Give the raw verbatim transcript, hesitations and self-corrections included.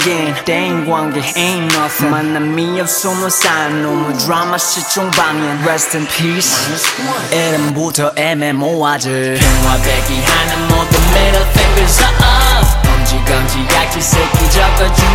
대인 관계 ain't nothing 만남이 없으면 쌓인 놈의 드라마 실종방연 Rest in peace 이름부터 애매모호하지 평화배기 하는 모든 middle fingers up 엄지검지 약지 새끼 적어주